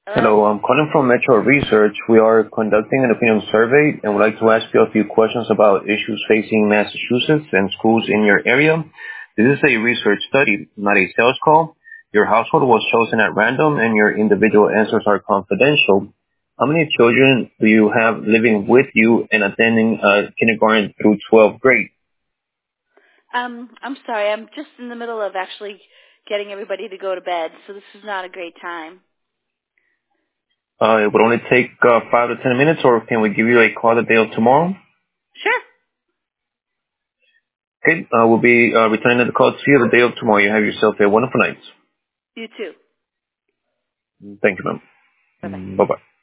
Hello. Hello, I'm calling from Metro Research. We are conducting an opinion survey and would like to ask you a few questions about issues facing Massachusetts and schools in your area. This is a research study, not a sales call. Your household was chosen at random and your individual answers are confidential. How many children do you have living with you and attending kindergarten through 12th grade? I'm sorry. I'm just in the middle of actually getting everybody to go to bed, so this is not a great time. It would only take 5 to 10 minutes, or can we give you a call the day of tomorrow? Sure. Okay, we'll be returning the call to you the day of tomorrow. You have yourself a wonderful night. You too. Thank you, ma'am. Bye-bye. Bye-bye.